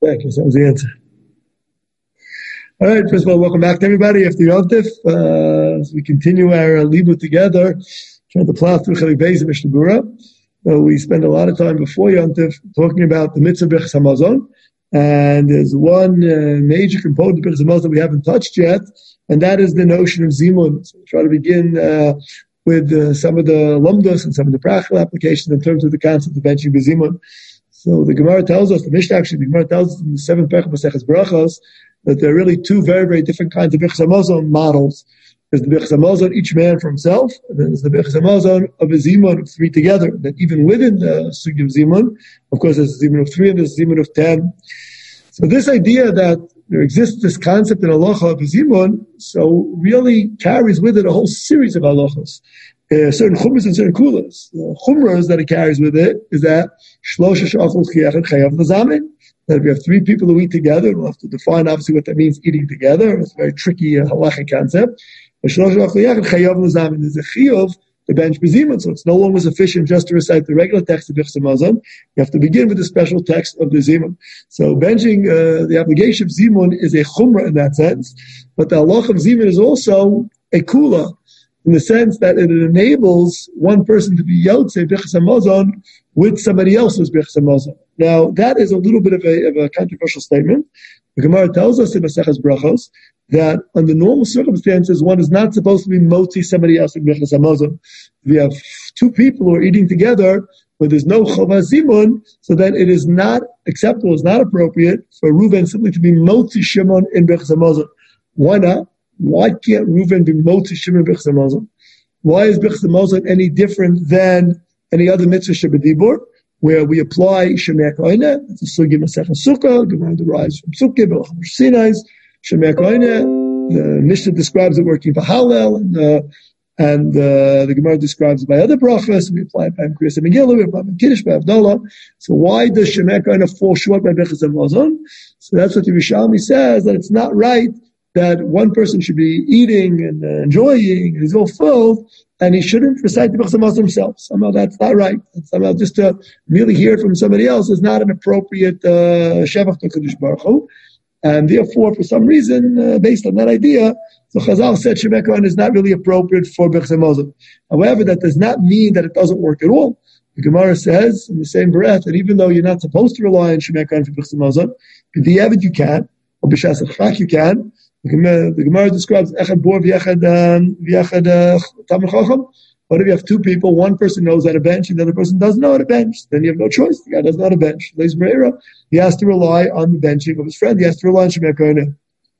Exactly, that was the answer. All right, first of all, welcome back to everybody after Yom Tif. As we continue our Libud together, trying to plow through Chelik Beis of Mishnah Berurah. So we spend a lot of time before Yom Tif talking about the mitzvah Birchas Hamazon, and there's one major component of Birchas Hamazon we haven't touched yet, and that is the notion of Zimun. So we'll try to begin with some of the Lumdos and some of the practical applications in terms of the concept of benching B'Zimun. So the Gemara tells us, the Gemara tells us in the 7th Perek of Maseches Brachos, that there are really two very, very different kinds of Birchas Hamazon models. There's the Birchas Hamazon, each man for himself, and then there's the Birchas Hamazon of a Zimun of 3 together. That even within the Sugi of Zimun, of course, there's a Zimun of 3 and there's a Zimun of 10. So this idea that there exists this concept in halacha of a Zimun, so really carries with it a whole series of halachas. Certain chumras and certain kulas. The chumras that it carries with it is that shlosha shachol chiyachet chayav lazamin. That if you have 3 people who eat together, we'll have to define obviously what that means, eating together. It's a very tricky halachic concept. But shlosha shachol chiyachet chayav lazamin is a chiyuv to bench b'zimun, so it's no longer sufficient just to recite the regular text of Birchas Hamazon. You have to begin with the special text of the zimun. So benching the obligation of zimun is a chumrah in that sense, but the halach of zimun is also a kula, in the sense that it enables one person to be yotzei Birchas Hamazon with somebody else's Birchas Hamazon. Now, that is a little bit of a controversial statement. The Gemara tells us in Maseches Brachos that under normal circumstances, one is not supposed to be motzi somebody else's Birchas Hamazon. If you have 2 people who are eating together where there's no Chovah Zimun, so then it is not acceptable, it's not appropriate for Reuven simply to be motzi Shimon in Birchas Hamazon. Why not? Why can't Reuven be motzi Shimon in Birchas Hamazon? Why is Birchas Hamazon any different than any other mitzvah shebedibur, where we apply Shemei Koine? It's a sugi Masechah Sukkah. Gemara derives from Sukkah, Belachim Sinai's Shemei Koine. The Mishnah describes it working for Hallel, and the Gemara describes it by other brachas. We apply it by Kriyas and Megillah, we apply it by Kiddush, by Havdalah. So why does Shemei Koine fall short by Birchas Hamazon? So that's what the Yerushalmi says, that it's not right that one person should be eating and enjoying, and he's all full, and he shouldn't recite the Birchas Hamazon himself. Somehow that's not right. And somehow just to merely hear it from somebody else is not an appropriate shevach to Kadosh Baruch Hu. And therefore, for some reason, based on that idea, so Chazal said Shemei Kohen is not really appropriate for Birchas Hamazon. However, that does not mean that it doesn't work at all. The Gemara says in the same breath that even though you're not supposed to rely on Shemei Kohen for Birchas Hamazon, b'diavad you can, or b'shas achak you can. The Gemara describes echad bor v'echad tamid chacham. What if you have 2 people, one person knows how to bench and the other person doesn't know how to bench? Then you have no choice. The guy doesn't know how to bench. He has to rely on the benching of his friend. He has to rely on Shemei Kohen.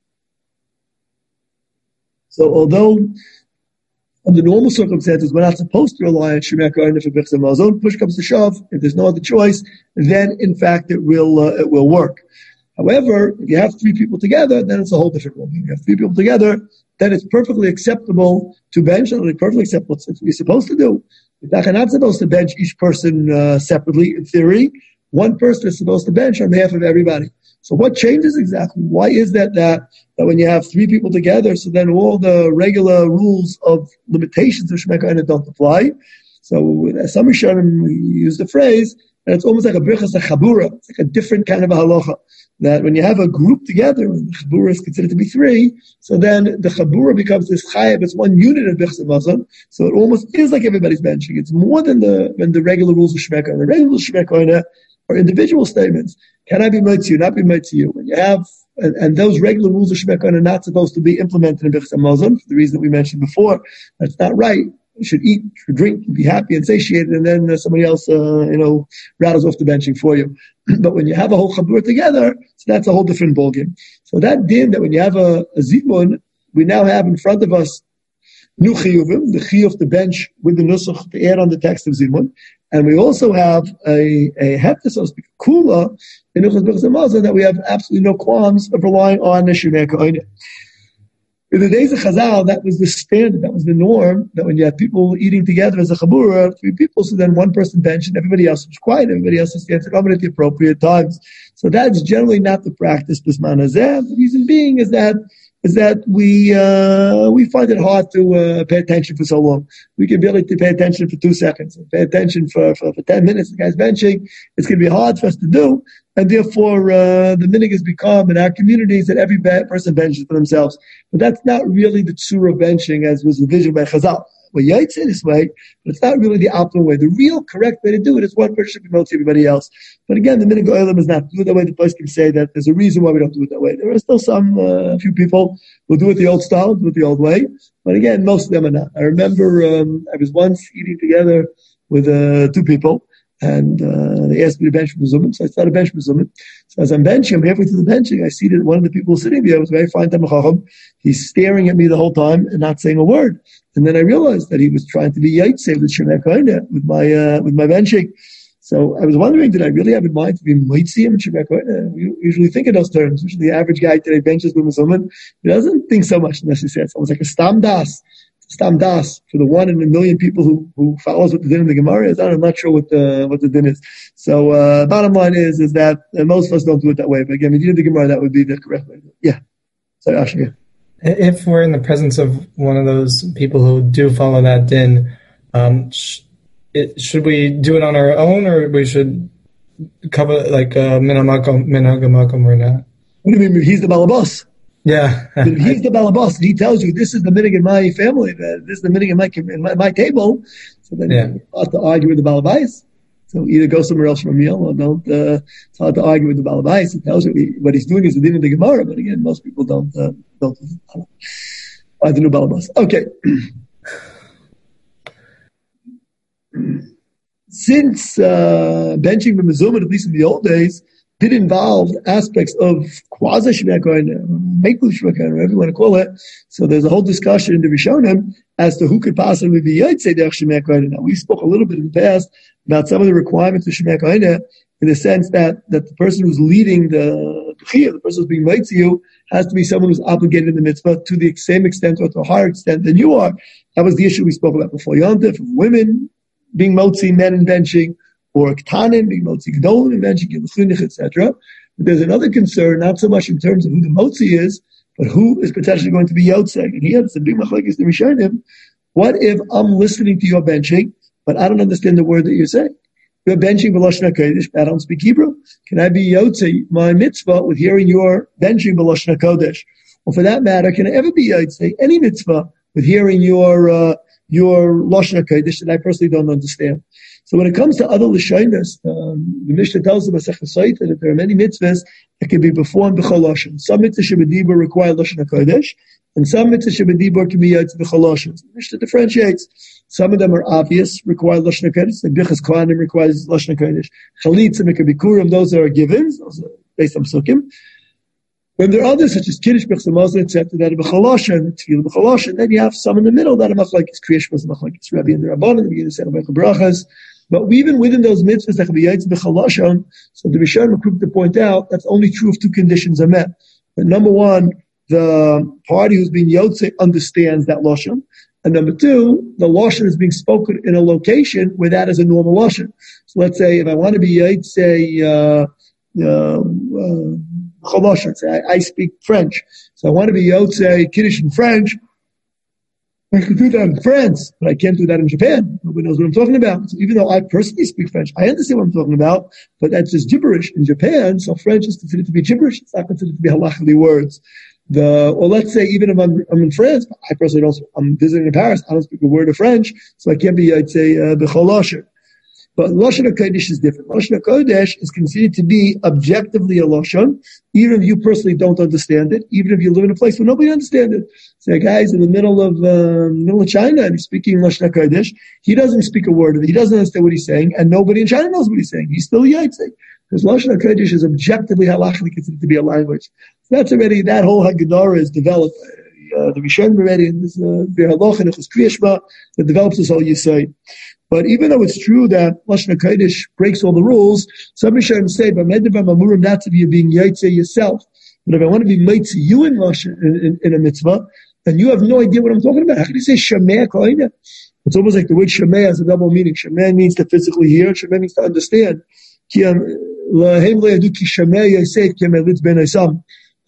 So although under normal circumstances we're not supposed to rely on Shemei Kohen for Birchas Hamazon, push comes to shove, if there's no other choice, then in fact it will work. However, if you have 3 people together, then it's a whole different one. If you have 3 people together, then it's perfectly acceptable to bench, and it's perfectly acceptable. It's what you're supposed to do. You're not supposed to bench each person separately, in theory. One person is supposed to bench on behalf of everybody. So what changes exactly? Why is that when you have 3 people together, so then all the regular rules of limitations of Shemei Kohen don't apply? So some Rishonim use the phrase, and it's almost like a birchas chabura. It's like a different kind of a halacha. That when you have a group together, and the chabura is considered to be 3, so then the chabura becomes this chayav. It's one unit of Birchas Hamazon. So it almost is like everybody's benching. It's more than the regular rules of Shemei Kohen. The regular rules of Shemei Kohen are individual statements. Can I be made to you? Not be made to you. When you have, and those regular rules of Shemei Kohen are not supposed to be implemented in Birchas Hamazon for the reason that we mentioned before. That's not right. You should eat, you should drink, be happy and satiated, and then somebody else, rattles off the benching for you. But when you have a whole chabur together, so that's a whole different ballgame. So that din that when you have a zimun, we now have in front of us new chiyuvim, the chiyuv to bench with the nusach to add on the text of zimun, and we also have a hefta, so to speak, kula in Birchas Hamazon that we have absolutely no qualms of relying on the Shemei Kohen. In the days of Chazal, that was the standard, that was the norm, that when you had people eating together as a chabura, 3 people, so then one person benched and everybody else was quiet, everybody else stands to come at the appropriate times. So that's generally not the practice, Bisman Hazeh. The reason being is that is that we find it hard to pay attention for so long. We can barely pay attention for 2 seconds. Pay attention for 10 minutes. The guy's benching. It's going to be hard for us to do. And therefore, the minhag has become in our communities that every person benches for themselves. But that's not really the tzura of benching as was envisioned by Chazal. Well, yeah, it's this way, but it's not really the optimal way. The real correct way to do it is one person should promote everybody else. But again, the minhag olam is not do it that way. The place can say that there's a reason why we don't do it that way. There are still some few people who do it the old style, do it the old way. But again, most of them are not. I remember I was once eating together with 2 people, and they asked me to bench Mezumim, so I started bench Mezumim. So as I'm benching, I'm halfway through the benching, I see that one of the people sitting there was a very fine Talmid Chacham. He's staring at me the whole time and not saying a word. And then I realized that he was trying to be yaitse with Shemei Koine, with my benching. So I was wondering, did I really have in mind to be mitzi and Shemei Koine? We usually think in those terms. Usually the average guy today benches with Mezumim. He doesn't think so much unless he says it's almost like a stam das. Stam das for the 1 in a million people who follows what the din of the Gemara is. I'm not sure what the din is. So bottom line is that most of us don't do it that way. But again, if you did the Gemara, that would be the correct way. Yeah. Sorry, Asher. Yeah. If we're in the presence of one of those people who do follow that din, should we do it on our own, or we should cover like minhag hamakom or not? What do you mean? He's the balabas. Yeah. If he's the balabas and he tells you this is the minhag in my family, this is the minhag in my table, so then you have to argue with the balabais. So either go somewhere else for a meal or don't. It's hard to argue with the balabais. It tells you what he's doing is the din of the Gemara, but again, most people don't. I the new balabas. Okay. Since benching the mezumah, at least in the old days, did involve aspects of quasi Shemei Koine, make-believe Shemei Koine, whatever you want to call it. So there's a whole discussion in the Rishonim as to who could possibly be Yaitse Derech Shemei Koine. Now, we spoke a little bit in the past about some of the requirements of Shemei Koine in the sense that the person who's leading the Chiyah, the person who's being Yaitse you, has to be someone who's obligated in the mitzvah to the same extent or to a higher extent than you are. That was the issue we spoke about before. Yontif, women being motzi, men in benching, or ktanim being motzi gdolim in benching, yilchunich, etc. But there's another concern, not so much in terms of who the motzi is, but who is potentially going to be yotzeg. And here it's a big machlekes the Rishonim. What if I'm listening to your benching, but I don't understand the word that you're saying? You're benching b'lashon hakodesh, but I don't speak Hebrew. Can I be yotzeg my mitzvah with hearing your benching b'lashon hakodesh? Or for that matter, can I ever be yotzeg any mitzvah with hearing your lashon hakodesh that I personally don't understand? So when it comes to other lashonos, the Mishnah tells us that there are many mitzvahs that can be performed b'chol lashon. Some mitzvahs shebedibur require lashon hakodesh, and some mitzvahs shebedibur can be yotze b'chol lashon. The Mishnah differentiates. Some of them are obvious, require lashon hakodesh. Like bichas kohanim requires lashon hakodesh. Chalitza, mikabikurim, those are givens, those are based on psukim. When there are others, such as Kiddush, Bechsamazah, etc., that are B'chaloshen, Tefillah B'chaloshen, then you have some in the middle that are Machlekes Kriyash, Machlekes Rabbi and the Rabbanim, the Yiddish, and the Brachas. But even within those mitzvahs that can be Yaitz B'chaloshen, so the Rishonim are quick to point out that's only true if 2 conditions are met. But number 1, the party who's being Yotze understands that Lashon. And number 2, the Lashon is being spoken in a location where that is a normal Lashon. So let's say if I want to be Yaitze, I speak French, so I want to be Yotze Kiddush in French. I can do that in France, but I can't do that in Japan. Nobody knows what I'm talking about. So even though I personally speak French, I understand what I'm talking about, but that's just gibberish in Japan. So French is considered to be gibberish. It's not considered to be halachically words. Or let's say even if I'm in France, I personally don't. I'm visiting in Paris. I don't speak a word of French, so I can't be Yotze b'chol lashon. But Lashon HaKodesh is different. Lashon HaKodesh is considered to be objectively a Lashon, even if you personally don't understand it, even if you live in a place where nobody understands it. So a guy's in the middle of China and he's speaking Lashon HaKodesh. He doesn't speak a word of it. He doesn't understand what he's saying, and nobody in China knows what he's saying. He's still Yaitse. Because Lashon HaKodesh is objectively halachically considered to be a language. So that's already, that whole Haggadah is developed. The Rishonim already, and this Halacha, and this Kriyashma, that develops this whole Yisai. But even though it's true that Lashon HaKodesh breaks all the rules, some Rishonim say, but Medavam not to be being Yaitse yourself. But if I want to be Yaitse you in Lashon, in a mitzvah, and you have no idea what I'm talking about, how can you say Shemei Koine? It's almost like the word Shemei has a double meaning. Shemei means to physically hear, Shemei means to understand.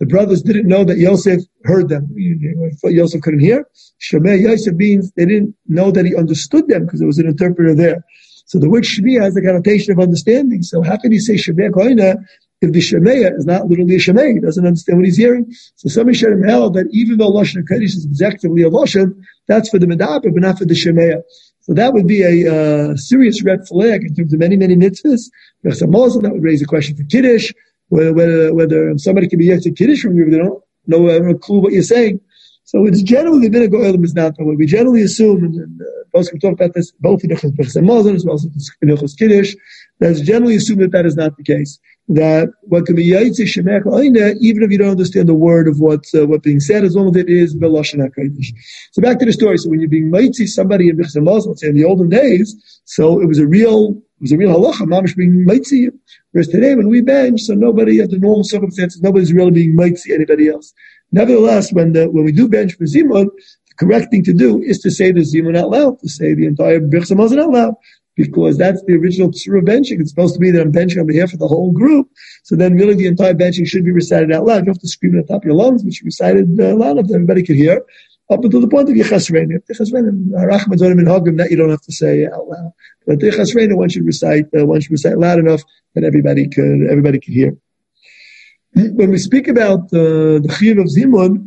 The brothers didn't know that Yosef heard them. Thought Yosef couldn't hear. Shemei Yosef means they didn't know that he understood them because there was an interpreter there. So the word Shemiah has the connotation of understanding. So how can you say Shemei Koina if the Shemei is not literally a Shemei? He doesn't understand what he's hearing. So somebody should have held that even though Lashon HaKodesh is objectively a Lashon, that's for the Medaber, but not for the Shemei. So that would be a serious red flag in terms of many, many mitzvahs. That would raise a question for Kiddush, whether somebody can be Yetzer Kiddush from you if they don't know a clue what you're saying. So it's generally been a go'elim is not the way. We generally assume, and both can talk about this, both in Hilchos Mazon as well as in Hilchos Kiddush, that's generally assumed that is not the case. That what can be Yaitze Shemech Oina, even if you don't understand the word of what's being said, as long as it is B'Lashon HaKodesh. So back to the story. So when you're being Yaitze somebody in Hilchos Mazon, let's say in the olden days, so it was a real halacha, mamish being Yaitze. Whereas today when we bench, so nobody, under normal circumstances, nobody's really being Yaitze anybody else. Nevertheless, when we do bench for Zimun, the correct thing to do is to say the Zimun out loud, to say the entire Birchas Hamazon out loud, because that's the original tzur of benching. It's supposed to be that I'm benching on behalf of the whole group, so then really the entire benching should be recited out loud. You don't have to scream at the top of your lungs, but you recited loud enough that everybody could hear, up until the point of Yechas Reina. If Yechas Reina, Rachman Zonim and Hagim, that you don't have to say out loud. But Yechas Reina, one should recite loud enough that everybody could hear. When we speak about the Chiyuv of Zimun,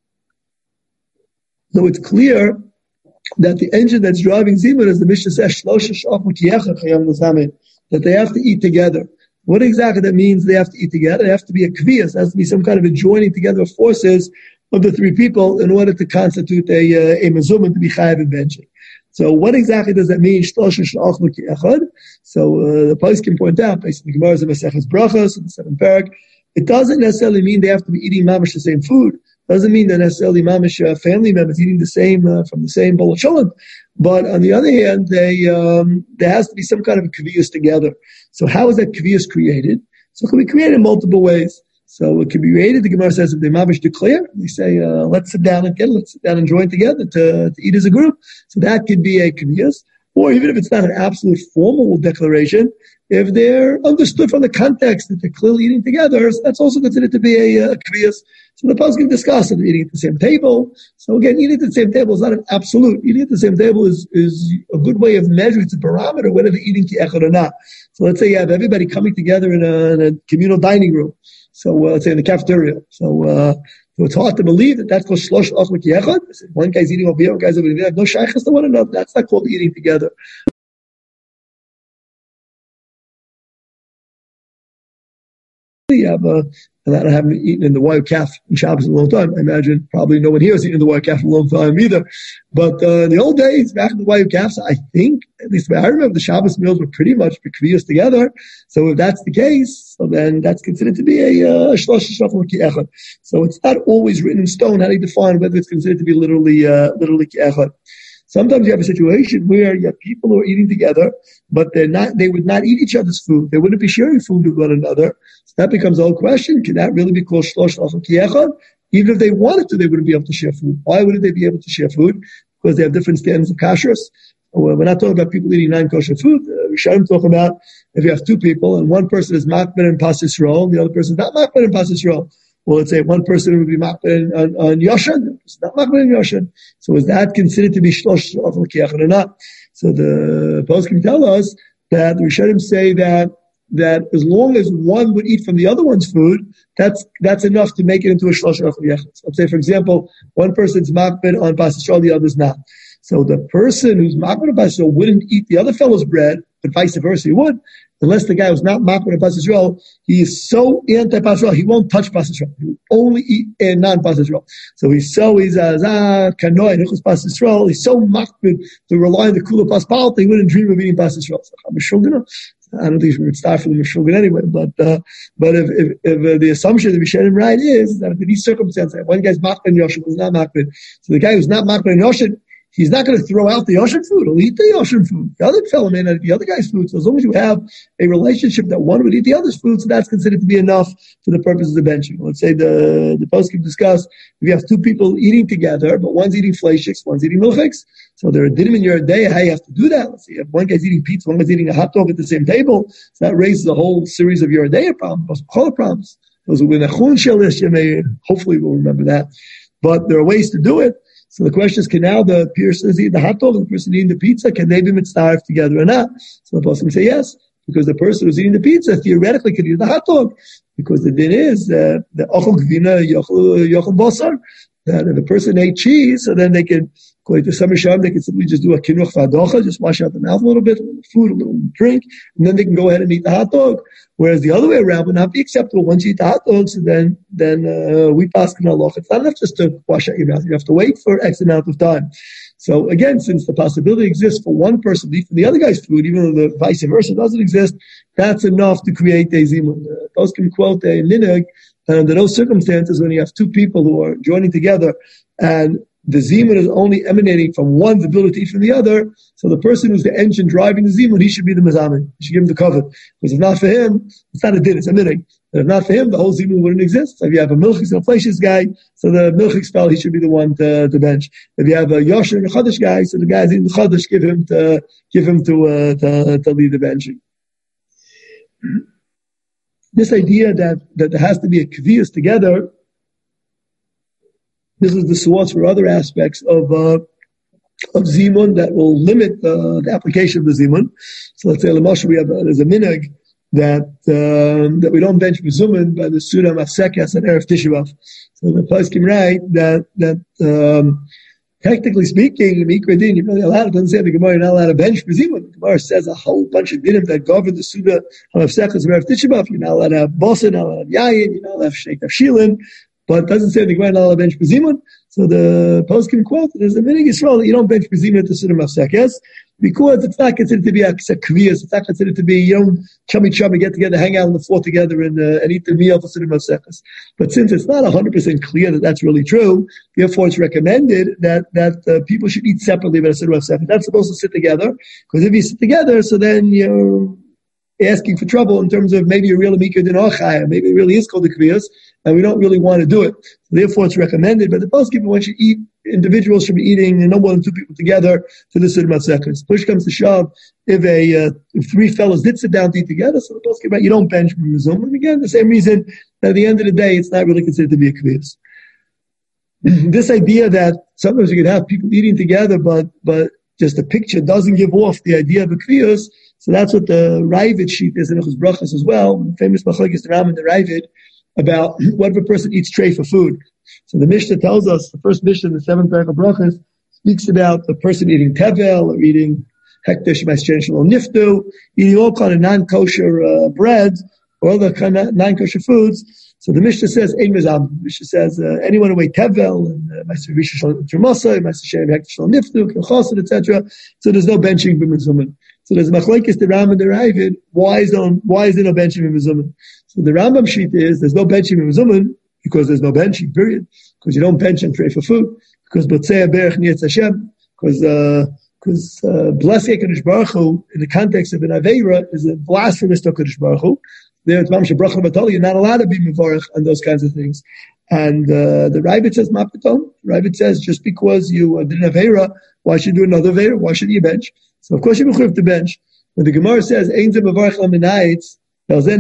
though it's clear that the engine that's driving Zimun, as the Mishnah says, that they have to eat together. What exactly that means they have to eat together? They have to be a kviyas. There has to be some kind of a joining together of forces of the three people in order to constitute a mezumah to be chayav in benching. So what exactly does that mean? So the Pais can point out, based on the Gemara's Maseches Brachos, in the 7th parak, it doesn't necessarily mean they have to be eating mamash the same food. Doesn't mean that necessarily mamash family members eating the same from the same bowl of shalom. But on the other hand, there has to be some kind of a kviyas together. So how is that kviyas created? So it can be created in multiple ways. So it can be created. The Gemara says if they mamash declare, they say let's sit down and join together to eat as a group. So that could be a kviyas. Or even if it's not an absolute formal declaration, if they're understood from the context that they're clearly eating together, so that's also considered to be a kviyas. So the poskim discuss if they're eating at the same table. So again, eating at the same table is not an absolute. Eating at the same table is a good way of measuring. It's a barometer whether they're eating ki'echad or not. So let's say you have everybody coming together in a communal dining room. So let's say in the cafeteria. So it's hard to believe that that's called shlosh achot ki'echad. One guy's eating over here, one guy's over there. No shaychus to one another. That's not called eating together. I haven't eaten in the wild calf in Shabbos in a long time. I imagine probably no one here has eaten in the wild calf in a long time either. But in the old days, back in the wild calves, I think, at least I remember, the Shabbos meals were pretty much kviyas together. So if that's the case, so then that's considered to be a shlosh shafal ki'echad. So it's not always written in stone. How do you define whether it's considered to be literally ki'echad? Sometimes you have a situation where you have people who are eating together, but they would not eat each other's food. They wouldn't be sharing food with one another. So that becomes a whole question. Can that really be called shlosh achot ki'echad? Even if they wanted to, they wouldn't be able to share food. Why wouldn't they be able to share food? Because they have different standards of kashrus. We're not talking about people eating non-kosher food. Rishonim talk about if you have two people and one person is makbid and pas Yisrael, the other person is not makbid and pas Yisrael. Well, let's say one person would be makbid on Yoshan, not makbid on Yoshan. So is that considered to be shlosh achot ki'echad or not? So the poskim tell us that the Rishonim say that as long as one would eat from the other one's food, that's enough to make it into a shlosh achot ki'echad. So let's say, for example, one person's makbid on pas Yisrael, the other's not. So the person who's makbid on pas Yisrael wouldn't eat the other fellow's bread, but vice versa, he would. Unless the guy who's not makbid on pas Yisrael, he is so anti-pas Yisrael, he won't touch pas Yisrael. He will only eat non-pas Yisrael. So he's kanoi, nichus pas Yisrael, he's so makbid to rely on the kula pas palta, he wouldn't dream of eating pas Yisrael. So I don't think we would start from the Meshulgan anyway, but if the assumption that we share him right is that in these circumstances, one guy's makbid on Yoshin, is not makbid. So the guy who's not makbid on Yoshin, he's not going to throw out the Yoshin food. He'll eat the Yoshin food. The other fellow may not eat the other guy's food. So as long as you have a relationship that one would eat the other's food, so that's considered to be enough for the purposes of benching. Let's say the poskim discuss if you have two people eating together, but one's eating fleishiks, one's eating milchiks. So there are dinim in your day how you have to do that. Let's say if one guy's eating pizza, one guy's eating a hot dog at the same table, so that raises a whole series of your day problems, problems. Hopefully we'll remember that. But there are ways to do it. So the question is, can now the person who's eating the hot dog and the person eating the pizza, can they be mitzvah together or not? So the person can say yes, because the person who's eating the pizza theoretically could eat the hot dog, because the din is the ochel gvina yochel basar, that if the person ate cheese, so then they can, according to some Rishonim, they can simply just do a kinuch v'adocha, just wash out the mouth a little bit, a little food, a little drink, and then they can go ahead and eat the hot dog. Whereas the other way around would not be acceptable. Once you eat the hot dog, so then we pass in halacha. It's not enough just to wash out your mouth. You have to wait for X amount of time. So again, since the possibility exists for one person to eat from the other guy's food, even though the vice versa doesn't exist, that's enough to create a zimun. Those can quote a minhag, and under those circumstances, when you have two people who are joining together, and the zimun is only emanating from one's ability to eat from the other, so the person who's the engine driving the zimun, he should be the mazamin. He should give him the cover. Because if not for him, it's not a din, it's a minhag. And if not for him, the whole zimun wouldn't exist. So if you have a milchik and a fleishes guy, so the milchik spell, he should be the one to bench. If you have a yosher and a chodesh guy, so the guys in the chodesh give him to lead the benching. This idea that there has to be a kviyas together, this is the source for other aspects of zimun that will limit the application of the zimun. So let's say, there's a minhag that we don't bench mezumin by the Suda Mafsekes and Erev Tisha B'Av. So the poskim write that technically speaking, Mikra Din, you're really allowed, it doesn't say the Gemara, you're not allowed to bench mezumin. The Gemara says a whole bunch of dinim that govern the Suda Mafsekes and Erev Tisha B'Av. You're not allowed to have bosin, you're not allowed to have yayin, you're not allowed to have sheikh shilin, but it doesn't say the Gemara not allowed to bench mezumin. So the poskim quote, there's a minhag Yisrael that you don't bench mezumin at the Suda Mafsekes, because it's not considered to be a kviyas, it's not considered to be, you don't chummy get together, hang out on the floor together and eat the meal for Suda Mafsekes. But since it's not 100% clear that that's really true, therefore it's recommended that people should eat separately by the Suda Mafsekes. That's supposed to sit together, because if you sit together, so then you're asking for trouble in terms of maybe you're really mikra din ochaya, maybe it really is called the kviyas, and we don't really want to do it. So therefore it's recommended, but the poskim, once you eat, individuals should be eating no more than two people together for the Suda Mafsekes. Push comes to shove, if three fellows did sit down to eat together, so the poskim, right, you don't bench mizum. And again, the same reason that at the end of the day, it's not really considered to be a kviyas. This idea that sometimes you could have people eating together, but just the picture doesn't give off the idea of a kviyas. So that's what the Ravid sheet is in Echus Brachas as well. The famous machlokes the Ram and the Ravid about what if a person eats tray for food. So the Mishnah tells us, the first Mishnah in the 7th parak of Brachas speaks about the person eating tevel or eating hekdesh ma'ashenshel niftu, eating all kind of non-kosher breads or other kind of non-kosher foods. So the Mishnah says, Ein mezam. The Mishnah says, anyone who ate tevel and ma'aser rishon shel tremasa, ma'aser shem hekdesh shel niftu, kelchosid, etc. So there's no benching b'mizumin. So there's machlokes the Ram and the Ravid. Why is there no benching b'mizumin? So the Rambam sheet is there's no benching b'mizumin because there's no benching, period. Because you don't bench and tray for food. Because Botzei Berech Niyetz Hashem. Because blessing HaKadosh Baruch Hu in the context of an Aveira is a blasphemous to HaKadosh Baruch Hu. There it's Mamshe Bracha Batali, you're not allowed to be Mevarech on those kinds of things. And the Ravid says Mapatom. Ravid says just because you did an Aveira, why should you do another Aveira? Why should you bench? So of course you have to bench. When the Gemara says Ein Zeh Mevarech Laminaitz, so the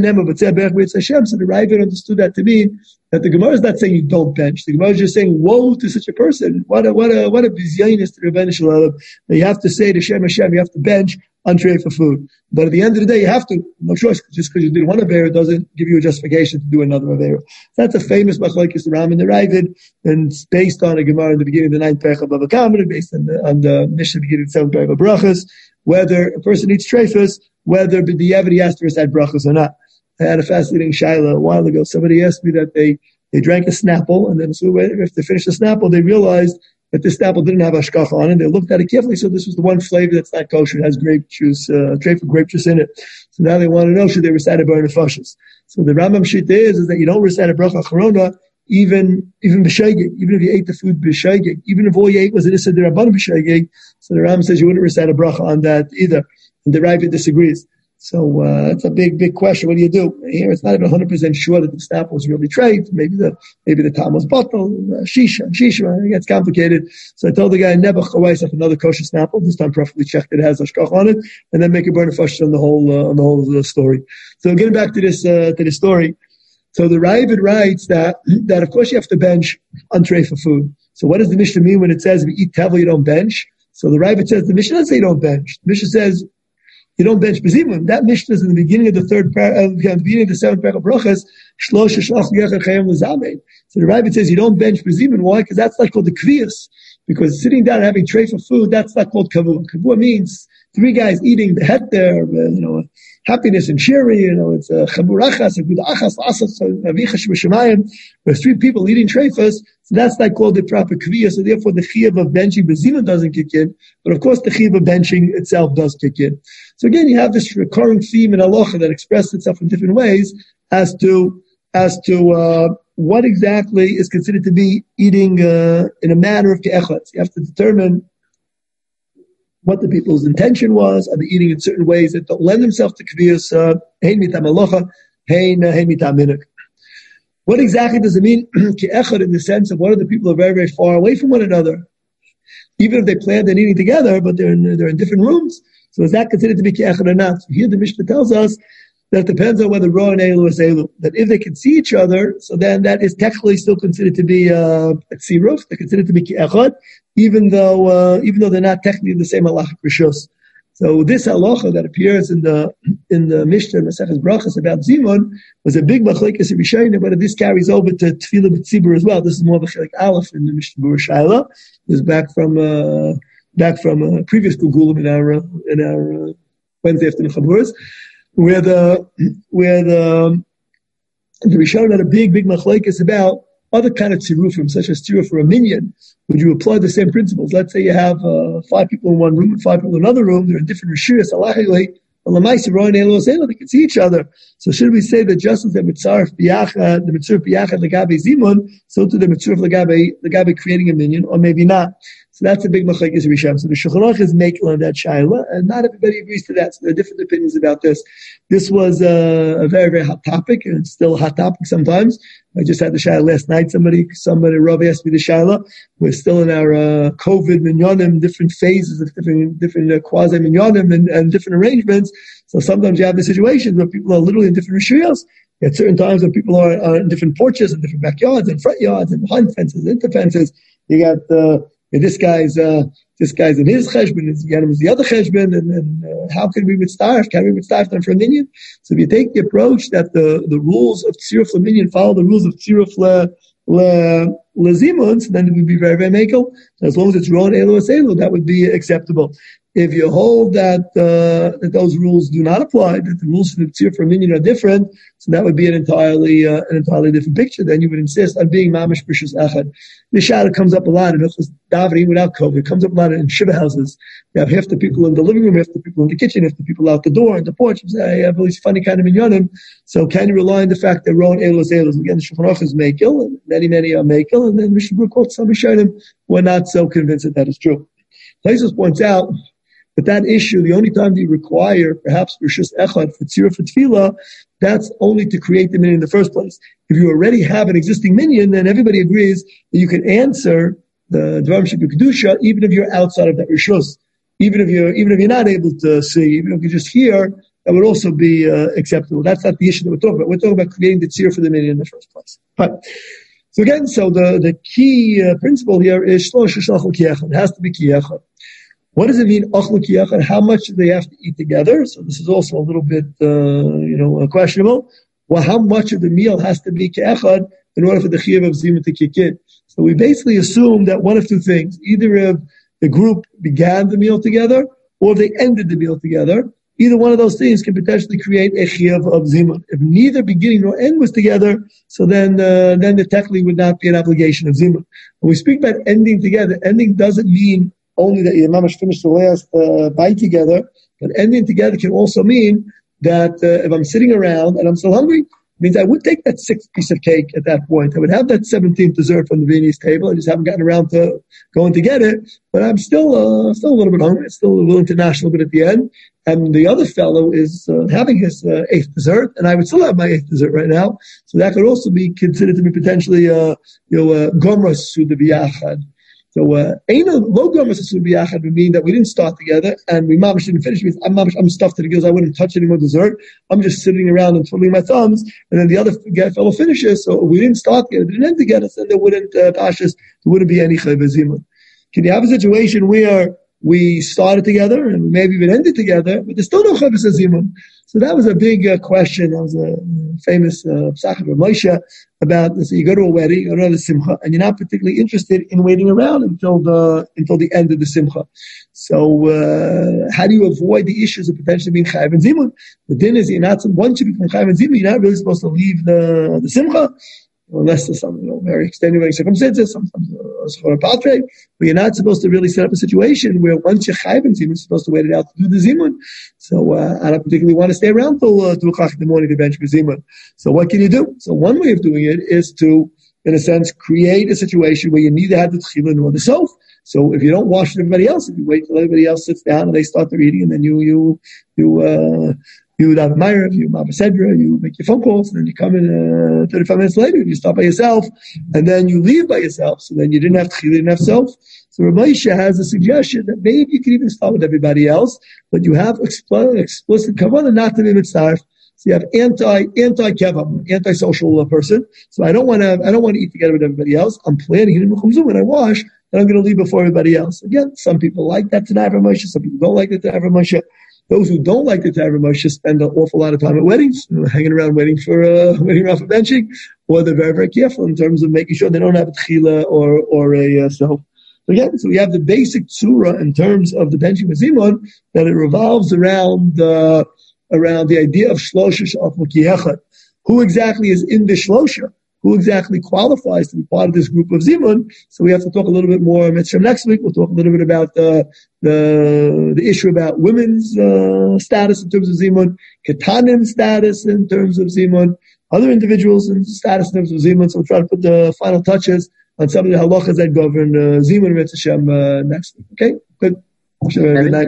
Ravid understood that to mean that the Gemara is not saying you don't bench. The Gemara is just saying, woe to such a person. What a bizyanis to Rebbeinu Shalom. That you have to say to Shem Hashem, you have to bench on tray for food. But at the end of the day, you have to. No choice. Just because you did one Aveira doesn't give you a justification to do another Aveira. That's a famous machlokes the Ram and the Ravid, and it's based on a Gemara in the beginning of the 9th parak of Bava Kama, based on the Mishnah beginning of the 7th parak of Brachas, whether a person eats treifas, whether b'diavad he has to recite brachas or not. I had a fascinating shaila a while ago. Somebody asked me that they drank a Snapple, and then if they finished the Snapple, they realized that this Snapple didn't have ashkacha on it. They looked at it carefully, so this was the one flavor that's not kosher. It has grape juice, tray for grape juice in it. So now they want to know, should they recite a bar nefashos? So the Rambam shita is that you don't recite a bracha acharona, even b'shaygig, even if you ate the food b'shaygig, even if all you ate was an issa d'rabbanan b'shaygig. So the Rambam says you wouldn't recite a bracha on that either. And the Ravid disagrees. So that's a big question. What do you do? Here it's not even 100% sure that the Snapple was really trade. Maybe the Tam was bottle, shisha. It gets complicated. So I told the guy, never chawaisach another kosher Snapple. This time preferably check that it has ashkach on it, and then make a burn of on the whole story. So getting back to this story. So the Ravid writes that of course you have to bench on treifa food. So what does the Mishnah mean when it says, we eat tevel, you don't bench? So the Ravid says, the Mishnah doesn't say you don't bench. The Mishnah says, you don't bench bezimun. That Mishnah is in the beginning of the beginning of the seventh parak of brachas. Shlosh shach yechad chayim l'zamein. So the Ravid says you don't bench bezimun. Why? Because that's like called the kviyas. Because sitting down and having tray for food, that's not called kavua. Kavua means three guys eating the heter, happiness and cheery. It's chaburachas, achas, asas, avichash b'shemayim. There's three people eating treifas. So that's not called the proper kviyah. So therefore, the chiyuv of benching bezimun doesn't kick in. But of course, the chiyuv of benching itself does kick in. So again, you have this recurring theme in halacha that expresses itself in different ways as to what exactly is considered to be eating in a manner of ke'echad. You have to determine what the people's intention was. Are they eating in certain ways that don't lend themselves to kviyas? Hein mitam halacha, hein mitam minhag. What exactly does it mean ke'echad in the sense of what are the people who are very, very far away from one another? Even if they planned on eating together, but they're in different rooms. So is that considered to be ke'echad or not? So here the Mishnah tells us that it depends on whether Ro and Elu is Elu. That if they can see each other, so then that is technically still considered to be a tziruf. They're considered to be ke'echad, even though they're not technically the same halachic rishus. So this halacha that appears in the Mishnah Maseches Brachas about Zimun was a big machlekes of Rishonim, but this carries over to Tefillah B'tzibur as well. This is more of a chelik aleph in the Mishnah Berurah Shaila. This is back from previous Gugulim in our Wednesday afternoon Chaburas, where the Rishonim had a big machlekes about other kind of tzirufim, such as tziruf for a minyan. Would you apply the same principles? Let's say you have 5 people in one room and 5 people in another room. They're in different rishuyas, halachically. They can see each other. So should we say that just as the mitzvah biyachad legabe zimun, so to the mitzvah legabe creating a minyan, or maybe not? So that's a big machlekes Risham. So the Shulchan Aruch is making on that shaila, and not everybody agrees to that. So there are different opinions about this. This was a very, very hot topic, and it's still a hot topic sometimes. I just had the shaila last night. Somebody, Rav asked me the shaila. We're still in our COVID minyanim, different phases of different quasi minyanim and different arrangements. So sometimes you have the situations where people are literally in different rishuyos. At certain times when people are in different porches and different backyards and front yards and behind fences, inter fences. You got this guy's in his cheshbon, his Yanim is the other cheshbon, and how can we mitzvah? Can we mitzvah them for a minyan? So if you take the approach that the rules of tziruf leminyan follow the rules of tziruf lezimun, so then it would be very, very mekel. As long as it's ron elu aselu, that would be acceptable. If you hold that those rules do not apply, that the rules for the tziruf leminyan are different, so that would be an entirely different picture. Then you would insist on being mamish b'shus echad. This shadow comes up a lot in davening without COVID. It comes up a lot in shiva houses. You have half the people in the living room, half the people in the kitchen, half the people out the door, on the porch. You say, I have all these funny kind of minyanim. So can you rely on the fact that ron elos? Again, the Shulchan Aruch is mekel, and many are mekel, and then Mishnah Berurah quotes some Rishonim who are not so convinced that is true. Taisus points out that issue, the only time you require, perhaps, Rishus Echad for Tziruf and Tefillah, that's only to create the minyan in the first place. If you already have an existing minyan, then everybody agrees that you can answer the Dvarim Sheb'Kedusha Kedusha, even if you're outside of that Rishus. Even if you're not able to see, even if you just hear, that would also be acceptable. That's not the issue that we're talking about. We're talking about creating the Tziruf for the minyan in the first place. Right. So again, the key principle here is Shlosh Shachal Kiechad. It has to be Kiechad. What does it mean, achlu kiyachad? How much do they have to eat together? So this is also a little bit, questionable. Well, how much of the meal has to be kiyachad in order for the chiyuv of zimun to kick in? So we basically assume that one of two things: either if the group began the meal together, or if they ended the meal together. Either one of those things can potentially create a chiyuv of zimun. If neither beginning nor end was together, so then the technically would not be an obligation of zimun. When we speak about ending together, ending doesn't mean only that your mamash finished the last bite together, but ending together can also mean that if I'm sitting around and I'm still hungry, it means I would take that 6th piece of cake at that point. I would have that 17th dessert from the Viennese table. I just haven't gotten around to going to get it, but I'm still a little bit hungry. It's still a little international bit at the end. And the other fellow is having his 8th dessert, and I would still have my 8th dessert right now. So that could also be considered to be potentially gomras suda biyachad. So, low gomas would be achad would mean that we didn't start together and we mamash didn't finish. I'm stuffed to the gills. I wouldn't touch any more dessert. I'm just sitting around and twiddling my thumbs. And then the other fellow finishes. So we didn't start together, we didn't end together. So there wouldn't be any chayv zimun. Can you have a situation where we started together and maybe even ended together, but there's still no chayv zimun? So that was a big question. That was a famous psach of Moshe about this. You go to a wedding, you go to the simcha, and you're not particularly interested in waiting around until the end of the simcha. So how do you avoid the issues of potentially being chayav and zimun? The din is once you become chayav and zimun, you're not really supposed to leave the simcha. Unless there's some very extenuating circumstances, sometimes a patre, but you're not supposed to really set up a situation where once you're chayv and zimun, you're supposed to wait it out to do the zimun. So I don't particularly want to stay around till 2 o'clock in the morning to bench for zimun. So what can you do? So one way of doing it is to, in a sense, create a situation where you neither have the tchila nor the sof. So if you don't wash with everybody else, if you wait till everybody else sits down and they start their eating, and then you have a Meir, you have a Sedra, you make your phone calls, and then you come in 35 minutes later, you start by yourself, and then you leave by yourself. So then you didn't have tchila, you didn't have self. So Rav Moshe has a suggestion that maybe you can even start with everybody else, but you have explicit kavanah not to be mitzaref. So you have anti-kevam, anti-social person. So I don't want to eat together with everybody else. I'm planning to do when I wash, and I'm going to leave before everybody else. Again, some people like that to Rav Moshe, some people don't like that to Rav Moshe. Those who don't like the Rav Moshe spend an awful lot of time at weddings, hanging around waiting for benching, or they're very, very careful in terms of making sure they don't have a tchila or a self. So again, so we have the basic tzura in terms of the benching with zimun, that it revolves around the idea of shlosha she'af l'kiyechad. Who exactly is in the shlosha? Who exactly qualifies to be part of this group of zimun? So we have to talk a little bit more. Next week we'll talk a little bit about the issue about women's status in terms of zimun, ketanim status in terms of zimun, other individuals in status in terms of zimun. So we'll try to put the final touches on some of the halachas that govern zimun and Hashem next week. Okay, good. Good night.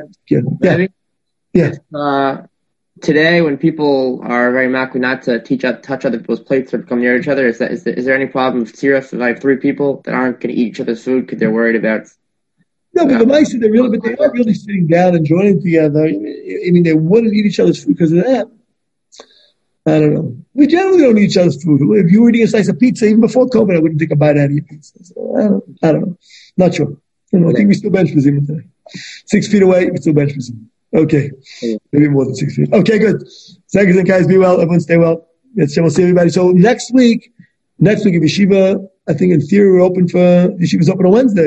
Yeah. Today, when people are very makli not to touch other people's plates or come near each other, is there any problem with tziruf? If I have 3 people that aren't going to eat each other's food because they're worried about? No, but the mice they are really sitting down and joining together. I mean, they wouldn't eat each other's food because of that. I don't know. We generally don't eat each other's food. If you were eating a slice of pizza, even before COVID, I wouldn't take a bite out of your pizza. So I don't know. Not sure. I think we still bench for Zimun today. 6 feet away, we still bench for Zimun. Okay. Maybe more than 6 feet. Okay, good. Thanks, guys. Be well. Everyone stay well. We'll see everybody. So next week in Yeshiva, I think in theory we're open for, Yeshiva's open on Wednesday.